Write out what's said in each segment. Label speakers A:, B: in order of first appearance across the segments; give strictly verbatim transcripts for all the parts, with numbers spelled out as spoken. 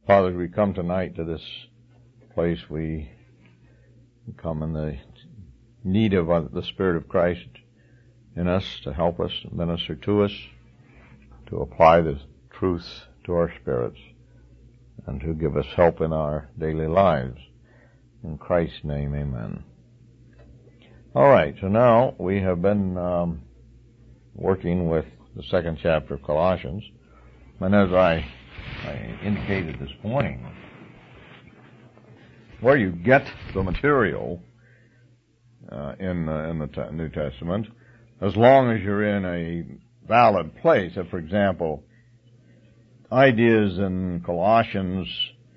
A: Father, as we come tonight to this place, we come in the need of the Spirit of Christ in us to help us, to minister to us, to apply the truth to our spirits, and to give us help in our daily lives. In Christ's name, amen. All right, so now we have been um, working with the second chapter of Colossians, and as I, I indicated this morning, where you get the material uh, in, uh, in the t- New Testament, as long as you're in a valid place. If, for example, ideas in Colossians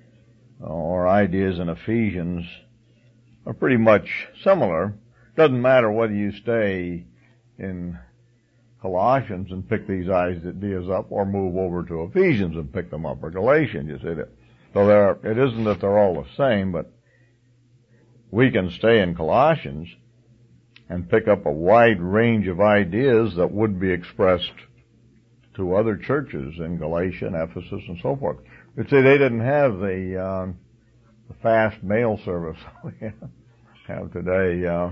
A: or ideas in Ephesians are pretty much similar, doesn't matter whether you stay in Colossians and pick these ideas up or move over to Ephesians and pick them up, or Galatians, you see that. So there are, it isn't that they're all the same, but we can stay in Colossians and pick up a wide range of ideas that would be expressed to other churches in Galatia and Ephesus and so forth. But see, they didn't have the, uh, the fast mail service we have today. Uh,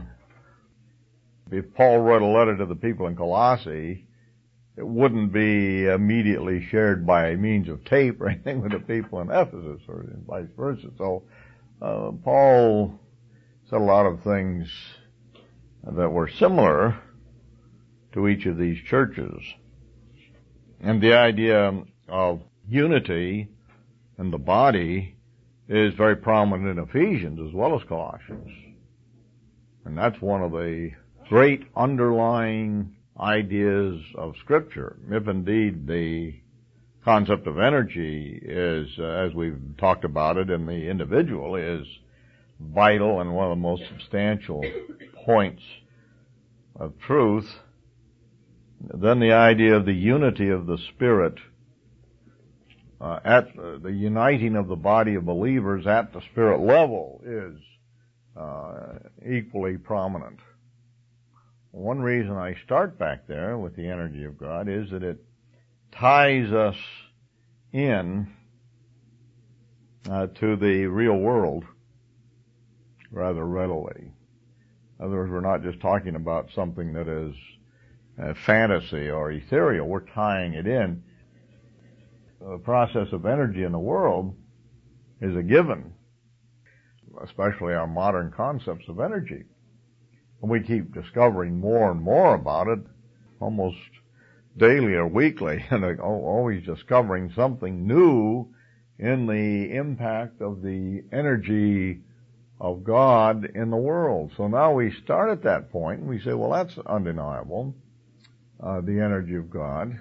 A: if Paul wrote a letter to the people in Colossae, it wouldn't be immediately shared by means of tape or anything with the people in Ephesus, or vice versa. So uh, Paul said a lot of things that were similar to each of these churches. And the idea of unity in the body is very prominent in Ephesians as well as Colossians. And that's one of the great underlying ideas of Scripture. If indeed the concept of energy is, uh, as we've talked about it in the individual, is vital and one of the most substantial points of truth, then the idea of the unity of the Spirit, uh, at uh, the uniting of the body of believers at the Spirit level is uh, equally prominent. One reason I start back there with the energy of God is that it ties us in uh, to the real world rather readily. In other words, we're not just talking about something that is uh, fantasy or ethereal. We're tying it in. The process of energy in the world is a given, especially our modern concepts of energy. And we keep discovering more and more about it, almost daily or weekly, and always discovering something new in the impact of the energy of God in the world. So now we start at that point and we say, well, that's undeniable, uh, the energy of God.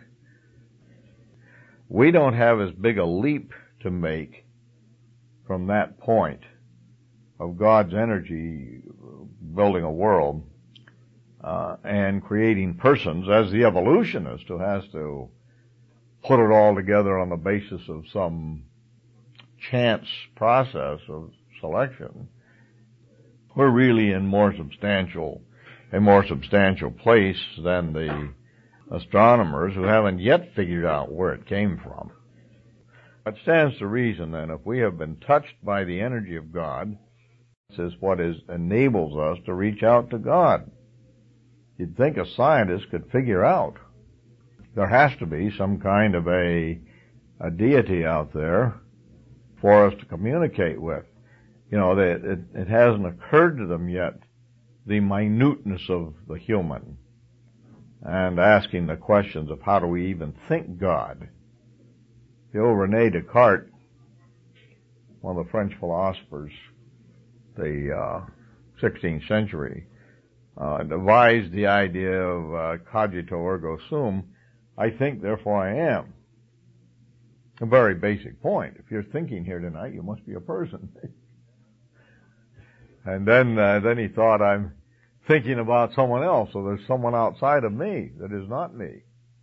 A: We don't have as big a leap to make from that point of God's energy building a world uh, and creating persons as the evolutionist who has to put it all together on the basis of some chance process of selection. We're really in more substantial, a more substantial place than the astronomers who haven't yet figured out where it came from. It stands to reason then, if we have been touched by the energy of God, this is what is enables us to reach out to God. You'd think a scientist could figure out. There has to be some kind of a, a deity out there for us to communicate with. You know, they, it, it hasn't occurred to them yet the minuteness of the human, and asking the questions of how do we even think God. The old René Descartes, one of the French philosophers, the uh, sixteenth century, uh, devised the idea of uh, cogito ergo sum, I think, therefore I am. A very basic point. If you're thinking here tonight, you must be a person. And then, uh, then he thought, I'm thinking about someone else, so there's someone outside of me that is not me.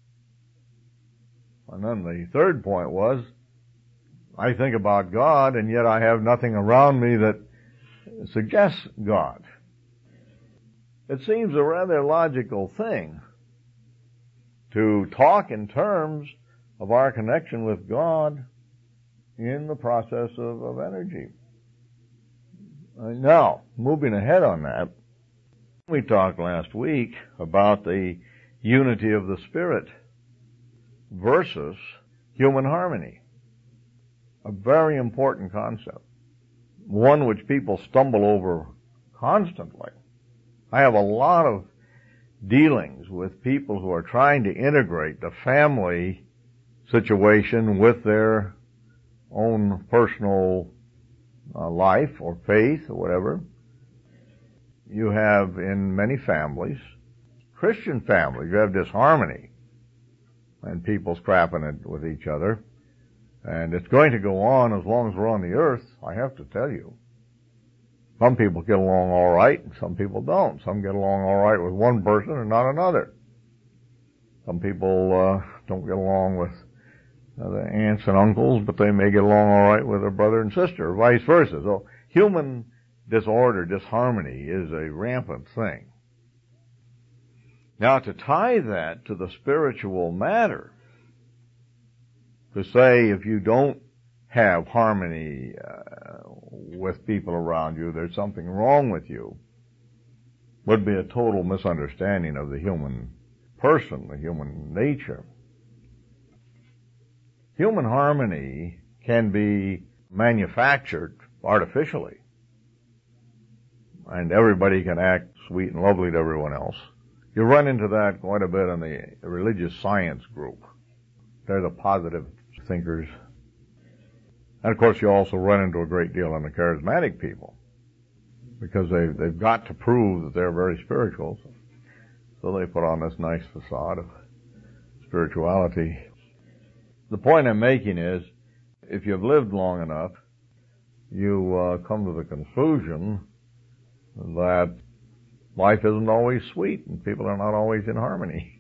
A: And then the third point was, I think about God, and yet I have nothing around me that suggests God. It seems a rather logical thing to talk in terms of our connection with God in the process of, of energy. Uh, now, moving ahead on that, we talked last week about the unity of the spirit versus human harmony. A very important concept. One which people stumble over constantly. I have a lot of dealings with people who are trying to integrate the family situation with their own personal uh, life or faith or whatever. You have in many families, Christian families, you have disharmony and people scrapping it with each other. And it's going to go on as long as we're on the earth, I have to tell you. Some people get along all right, and some people don't. Some get along all right with one person and not another. Some people uh, don't get along with uh, the aunts and uncles, but they may get along all right with their brother and sister, or vice versa. So human disorder, disharmony is a rampant thing. Now, to tie that to the spiritual matter, to say if you don't have harmony uh, with people around you, there's something wrong with you, would be a total misunderstanding of the human person, the human nature. Human harmony can be manufactured artificially, and everybody can act sweet and lovely to everyone else. You run into that quite a bit in the religious science group. They're the positive thinkers. And of course you also run into a great deal in the charismatic people, because they've, they've got to prove that they're very spiritual. So they put on this nice facade of spirituality. The point I'm making is, if you've lived long enough, you uh, come to the conclusion that life isn't always sweet and people are not always in harmony.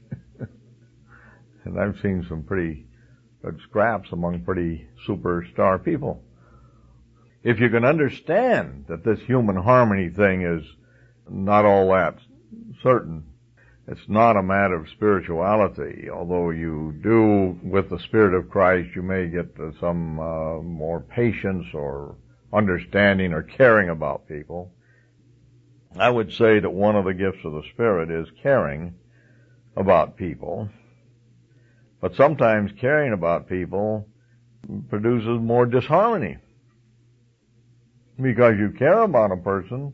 A: And I've seen some pretty good scraps among pretty superstar people. If you can understand that this human harmony thing is not all that certain, it's not a matter of spirituality, although you do, with the Spirit of Christ, you may get some uh, more patience or understanding or caring about people. I would say that one of the gifts of the Spirit is caring about people. But sometimes caring about people produces more disharmony. Because you care about a person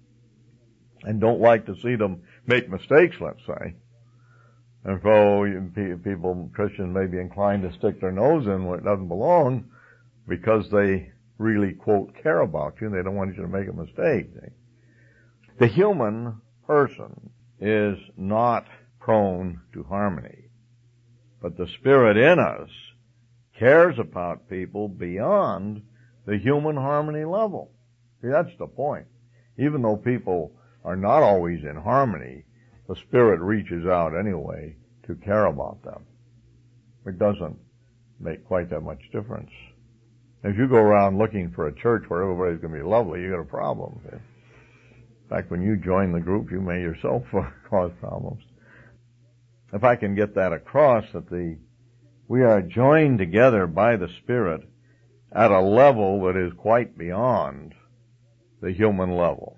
A: and don't like to see them make mistakes, let's say. And so you, people, Christians may be inclined to stick their nose in where it doesn't belong because they really, quote, care about you and they don't want you to make a mistake. The human person is not prone to harmony, but the Spirit in us cares about people beyond the human harmony level. See, that's the point. Even though people are not always in harmony, the Spirit reaches out anyway to care about them. It doesn't make quite that much difference. If you go around looking for a church where everybody's going to be lovely, you got a problem. In fact, when you join the group, you may yourself cause problems. If I can get that across, that the we are joined together by the Spirit at a level that is quite beyond the human level.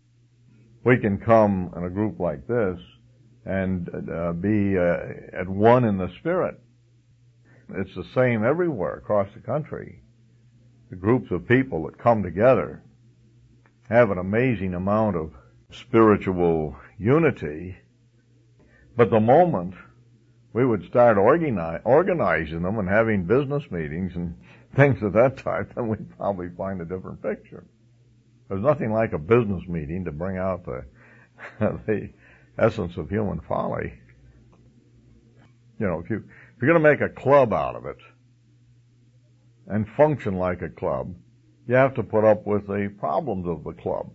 A: We can come in a group like this and uh, be uh, at one in the Spirit. It's the same everywhere across the country. The groups of people that come together have an amazing amount of spiritual unity. But the moment we would start organi- organizing them and having business meetings and things of that type, then we'd probably find a different picture. There's nothing like a business meeting to bring out the, the essence of human folly. You know, if, you, if you're going to make a club out of it and function like a club, you have to put up with the problems of the club.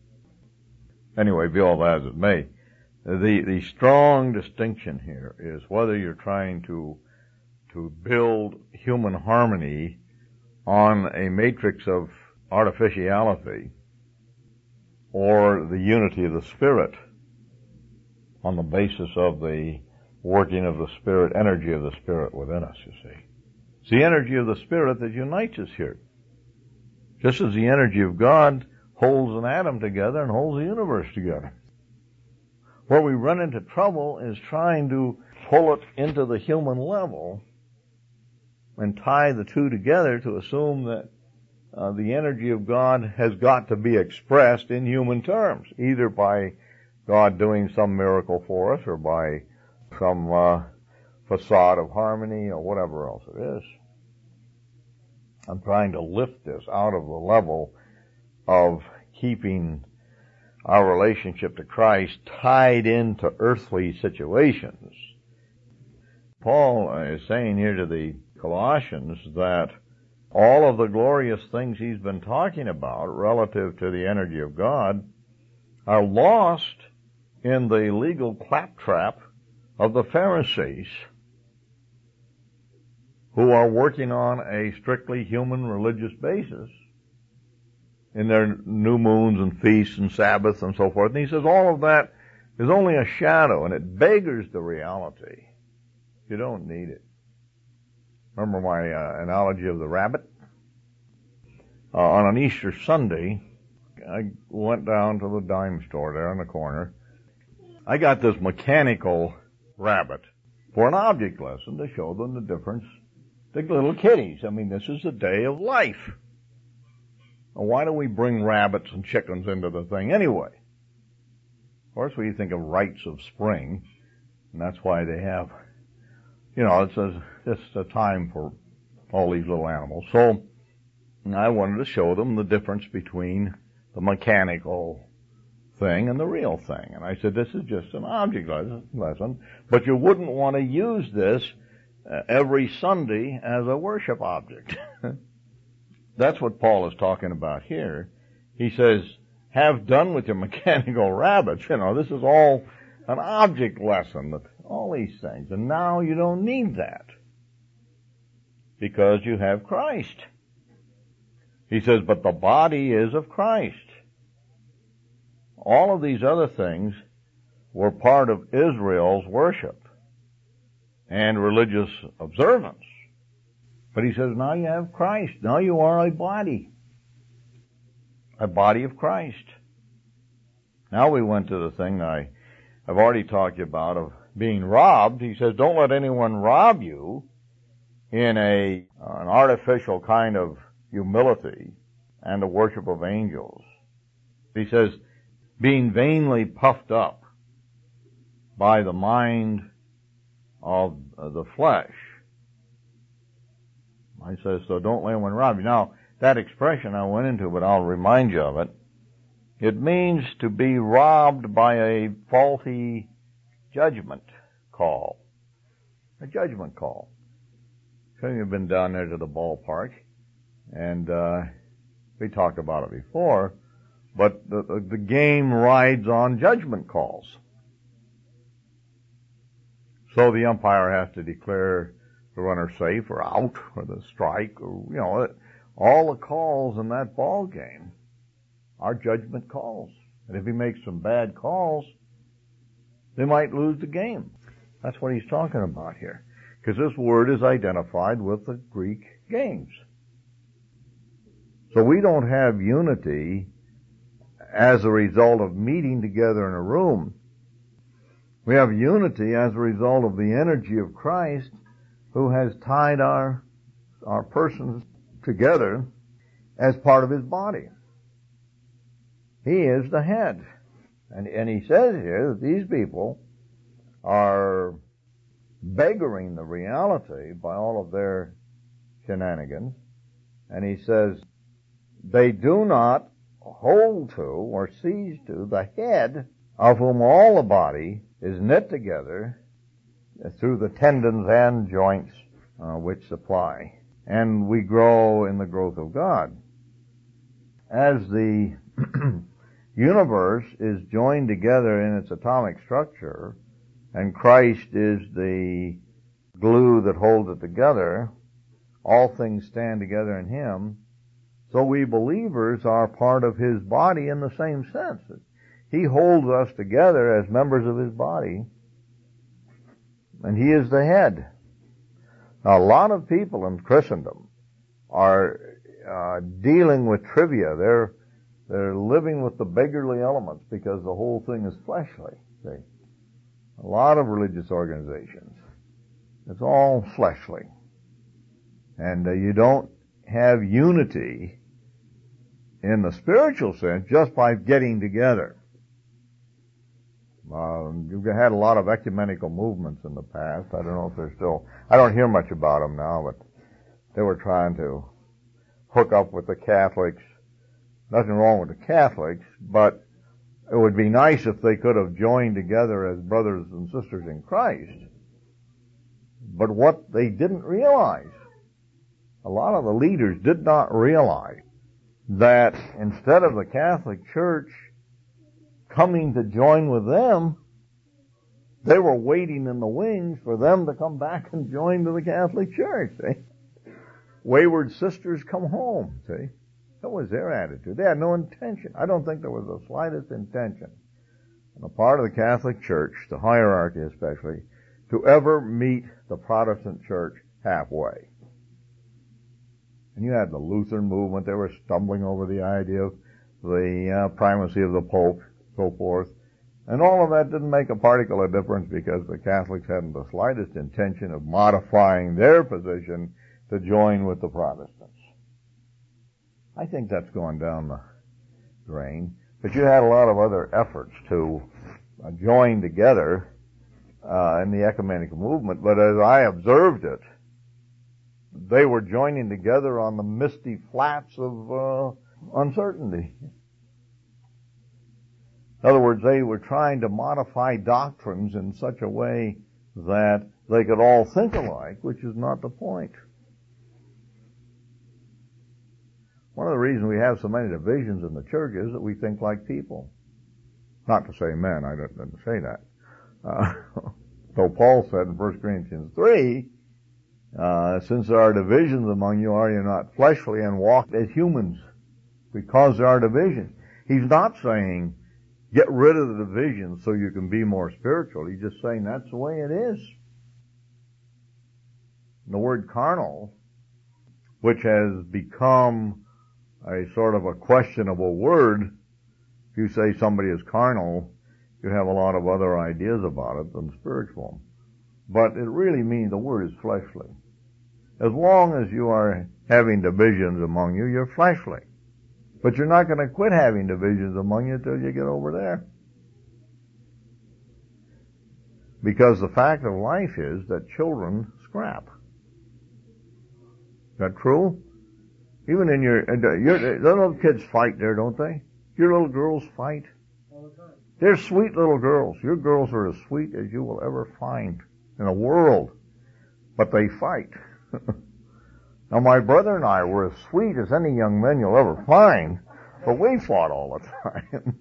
A: Anyway, be all that as it may, the, the strong distinction here is whether you're trying to, to build human harmony on a matrix of artificiality or the unity of the Spirit on the basis of the working of the Spirit, energy of the Spirit within us, you see. It's the energy of the Spirit that unites us here. Just as the energy of God holds an atom together and holds the universe together. Where we run into trouble is trying to pull it into the human level and tie the two together to assume that uh, the energy of God has got to be expressed in human terms, either by God doing some miracle for us or by some uh, facade of harmony or whatever else it is. I'm trying to lift this out of the level of keeping our relationship to Christ tied into earthly situations. Paul is saying here to the Colossians that all of the glorious things he's been talking about relative to the energy of God are lost in the legal claptrap of the Pharisees, who are working on a strictly human religious basis in their new moons and feasts and Sabbaths and so forth. And he says all of that is only a shadow, and it beggars the reality. You don't need it. Remember my uh, analogy of the rabbit? Uh, on an Easter Sunday, I went down to the dime store there on the corner. I got this mechanical rabbit for an object lesson to show them the difference. The little kiddies. I mean, this is the day of life. Well, why do we bring rabbits and chickens into the thing anyway? Of course, we think of rites of spring, and that's why they have, you know, it's a, it's a time for all these little animals. So I wanted to show them the difference between the mechanical thing and the real thing. And I said, this is just an object lesson, but you wouldn't want to use this uh, every Sunday as a worship object. That's what Paul is talking about here. He says, have done with your mechanical rabbits. You know, this is all an object lesson, with all these things. And now you don't need that because you have Christ. He says, but the body is of Christ. All of these other things were part of Israel's worship and religious observance. But he says, now you have Christ. Now you are a body. A body of Christ. Now we went to the thing I, I've already talked about of being robbed. He says, don't let anyone rob you in a an artificial kind of humility and the worship of angels. He says, being vainly puffed up by the mind of the flesh. I says, so don't let anyone rob you. Now, that expression I went into, but I'll remind you of it. It means to be robbed by a faulty judgment call. A judgment call. Some of you have been down there to the ballpark, and uh, we talked about it before, but the, the, the game rides on judgment calls. So the umpire has to declare the runner safe or out or the strike, or, you know, all the calls in that ball game are judgment calls. And if he makes some bad calls, they might lose the game. That's what he's talking about here. Because this word is identified with the Greek games. So we don't have unity as a result of meeting together in a room. We have unity as a result of the energy of Christ, who has tied our our persons together as part of his body. He is the head. And, and he says here that these people are beggaring the reality by all of their shenanigans. And he says, they do not hold to or seize to the head, of whom all the body is knit together through the tendons and joints uh, which supply. And we grow in the growth of God. As the universe is joined together in its atomic structure, and Christ is the glue that holds it together, all things stand together in him, so we believers are part of his body in the same sense. He holds us together as members of his body, and he is the head. Now, a lot of people in Christendom are uh, dealing with trivia. They're they're living with the beggarly elements because the whole thing is fleshly. See, a lot of religious organizations, it's all fleshly, and uh, you don't have unity in the spiritual sense just by getting together. Um, you've had a lot of ecumenical movements in the past. I don't know if they're still, I don't hear much about them now, but they were trying to hook up with the Catholics. Nothing wrong with the Catholics, but it would be nice if they could have joined together as brothers and sisters in Christ. But what they didn't realize, a lot of the leaders did not realize that instead of the Catholic Church coming to join with them, they were waiting in the wings for them to come back and join to the Catholic Church. See? Wayward sisters come home. See? That was their attitude. They had no intention. I don't think there was the slightest intention on the part of the Catholic Church, the hierarchy especially, to ever meet the Protestant Church halfway. And you had the Lutheran movement. They were stumbling over the idea of the uh, primacy of the Pope, so forth. And all of that didn't make a particle of difference because the Catholics hadn't the slightest intention of modifying their position to join with the Protestants. I think that's gone down the drain. But you had a lot of other efforts to uh, join together uh, in the ecumenical movement. But as I observed it, they were joining together on the misty flats of uh, uncertainty. In other words, they were trying to modify doctrines in such a way that they could all think alike, which is not the point. One of the reasons we have so many divisions in the church is that we think like people. Not to say men, I didn't, didn't say that. Uh, though Paul said in First Corinthians three, uh, since there are divisions among you, are you not fleshly and walk as humans? Because there are divisions. He's not saying, get rid of the division so you can be more spiritual. He's just saying that's the way it is. The word carnal, which has become a sort of a questionable word, if you say somebody is carnal, you have a lot of other ideas about it than spiritual. But it really means the word is fleshly. As long as you are having divisions among you, you're fleshly. But you're not going to quit having divisions among you until you get over there. Because the fact of life is that children scrap. Is that true? Even in your, your, the little kids fight there, don't they? Your little girls fight. All the time. They're sweet little girls. Your girls are as sweet as you will ever find in the world. But they fight. Now my brother and I were as sweet as any young men you'll ever find, but we fought all the time.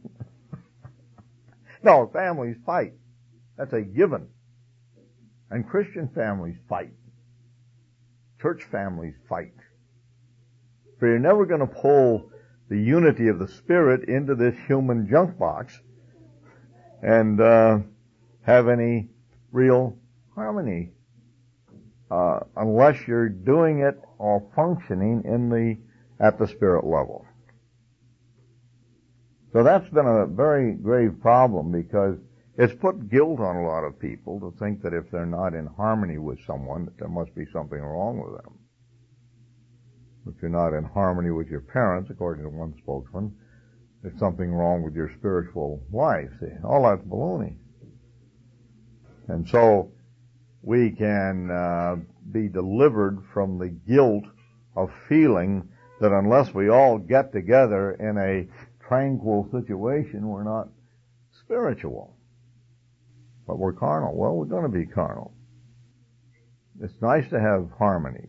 A: No, families fight. That's a given. And Christian families fight. Church families fight. For you're never going to pull the unity of the Spirit into this human junk box and uh, have any real harmony uh, unless you're doing it or functioning in the at the Spirit level. So that's been a very grave problem because it's put guilt on a lot of people to think that if they're not in harmony with someone, that there must be something wrong with them. If you're not in harmony with your parents, according to one spokesman, there's something wrong with your spiritual life. See, all that's baloney. And so we can uh, be delivered from the guilt of feeling that unless we all get together in a tranquil situation, we're not spiritual. But we're carnal. Well, we're going to be carnal. It's nice to have harmony.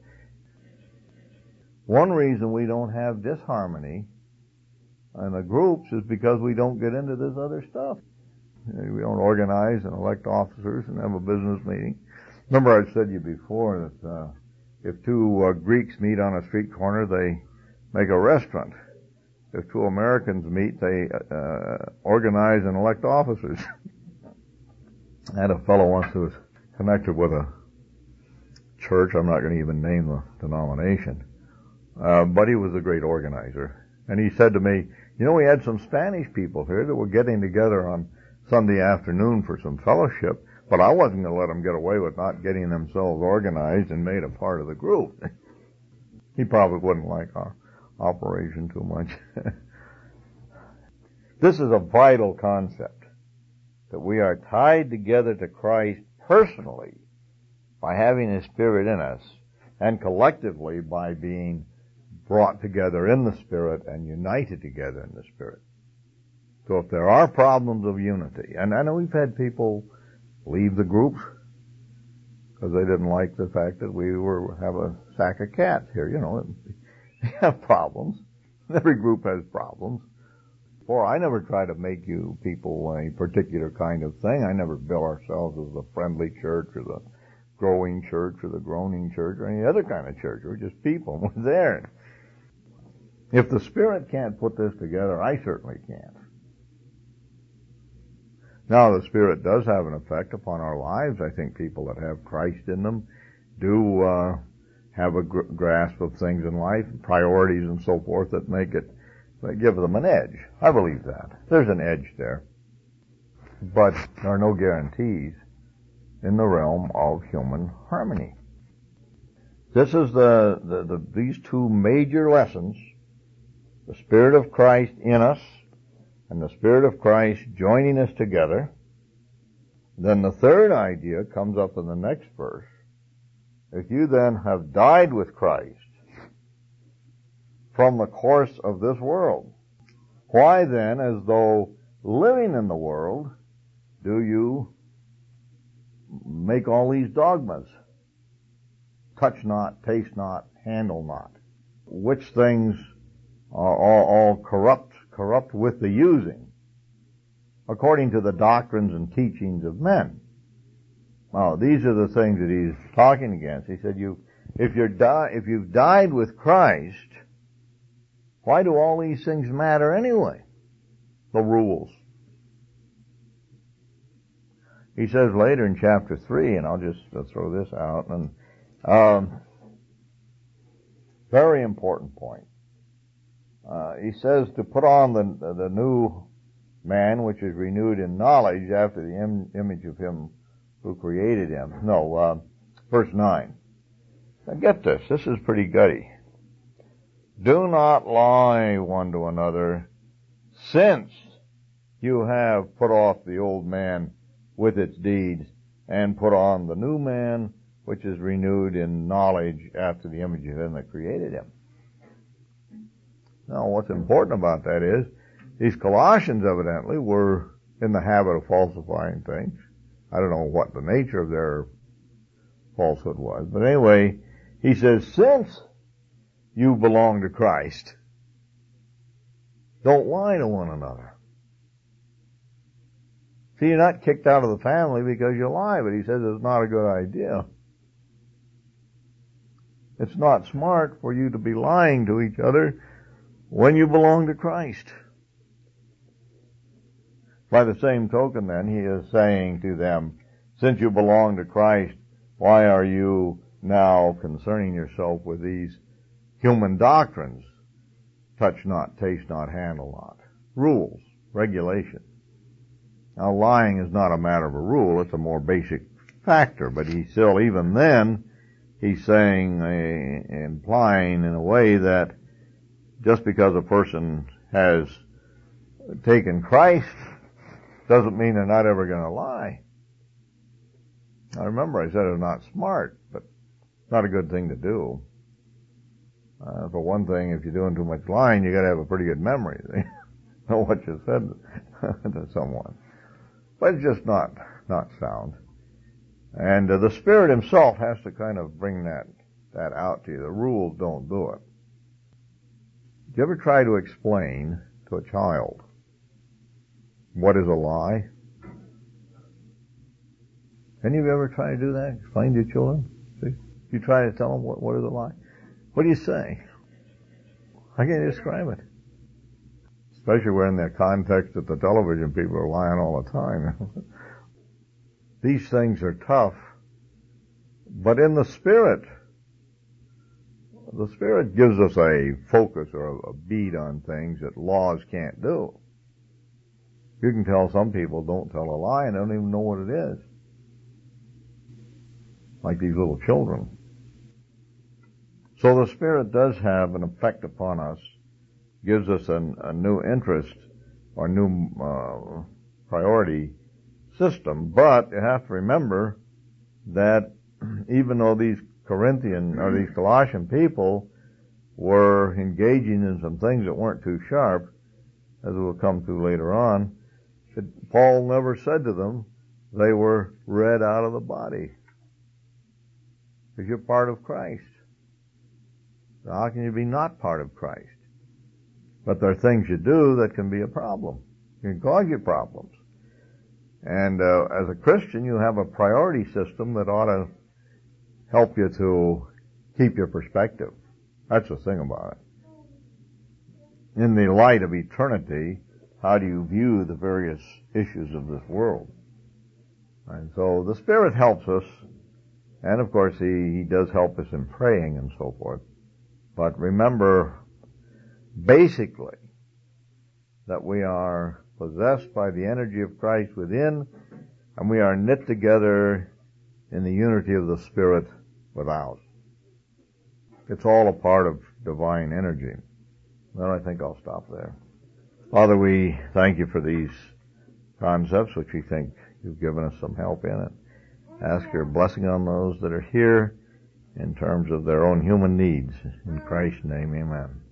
A: One reason we don't have disharmony in the groups is because we don't get into this other stuff. We don't organize and elect officers and have a business meeting. Remember I said to you before that uh, if two uh, Greeks meet on a street corner, they make a restaurant. If two Americans meet, they uh, organize and elect officers. I had a fellow once who was connected with a church. I'm not going to even name the denomination. Uh, but he was a great organizer. And he said to me, you know, we had some Spanish people here that were getting together on Sunday afternoon for some fellowship, but I wasn't going to let them get away with not getting themselves organized and made a part of the group. He probably wouldn't like our operation too much. This is a vital concept, that we are tied together to Christ personally by having His Spirit in us, and collectively by being brought together in the Spirit and united together in the Spirit. So if there are problems of unity, and I know we've had people leave the group because they didn't like the fact that we were have a sack of cats here. You know, we have problems. Every group has problems. For I never try to make you people a particular kind of thing. I never bill ourselves as the friendly church or the growing church or the groaning church or any other kind of church. We're just people. We're there. If the Spirit can't put this together, I certainly can't. Now, the Spirit does have an effect upon our lives. I think people that have Christ in them do uh, have a gr- grasp of things in life, priorities and so forth that make it, that give them an edge. I believe that. There's an edge there. But there are no guarantees in the realm of human harmony. This is the, the, the these two major lessons, the Spirit of Christ in us and the Spirit of Christ joining us together. Then the third idea comes up in the next verse. If you then have died with Christ from the course of this world, why then, as though living in the world, do you make all these dogmas? Touch not, taste not, handle not. Which things are all, all corrupt, corrupt with the using, according to the doctrines and teachings of men. Now, these are the things that he's talking against. He said, "You, if you're di- if you've died with Christ, why do all these things matter anyway? The rules." He says later in chapter three, and I'll just uh, throw this out, and um, very important point. Uh, he says to put on the the new man, which is renewed in knowledge after the im- image of him who created him. No, uh, verse nine. Now get this. This is pretty gutty. Do not lie one to another, since you have put off the old man with its deeds, and put on the new man, which is renewed in knowledge after the image of him that created him. Now, what's important about that is, these Colossians evidently were in the habit of falsifying things. I don't know what the nature of their falsehood was, but anyway, he says, since you belong to Christ, don't lie to one another. See, you're not kicked out of the family because you lie, but he says it's not a good idea. It's not smart for you to be lying to each other when you belong to Christ. By the same token, then, he is saying to them, since you belong to Christ, why are you now concerning yourself with these human doctrines? Touch not, taste not, handle not. Rules, regulations. Now, lying is not a matter of a rule, it's a more basic factor, but he's still, even then, he's saying, uh, implying in a way that just because a person has taken Christ doesn't mean they're not ever going to lie. Now remember, I said it's not smart, but not a good thing to do. Uh, for one thing, if you're doing too much lying, you got to have a pretty good memory. Know what you said to someone. But it's just not not sound. And uh, the Spirit Himself has to kind of bring that that out to you. The rules don't do it. Do you ever try to explain to a child what is a lie? Any of you ever try to do that? Explain to your children? See? You try to tell them what, what is a lie? What do you say? How can you describe it? Especially when in the context that the television people are lying all the time. These things are tough But in the Spirit, the Spirit gives us a focus or a, a bead on things that laws can't do. You can tell some people don't tell a lie and they don't even know what it is. Like these little children. So the Spirit does have an effect upon us, gives us an, a new interest or new uh, priority system, but you have to remember that even though these Corinthian or these Colossian people were engaging in some things that weren't too sharp, as we'll come to later on, Paul never said to them they were read out of the body. Because you're part of Christ. So how can you be not part of Christ? But there are things you do that can be a problem. It can cause you problems. And uh, as a Christian, you have a priority system that ought to help you to keep your perspective. That's the thing about it. In the light of eternity, how do you view the various issues of this world? And so the Spirit helps us, and of course He, he does help us in praying and so forth. But remember, basically, that we are possessed by the energy of Christ within, and we are knit together in the unity of the Spirit without. It's all a part of divine energy. Well, I think I'll stop there. Father, we thank you for these concepts, which we think you've given us some help in it. Ask your blessing on those that are here in terms of their own human needs. In Christ's name, amen.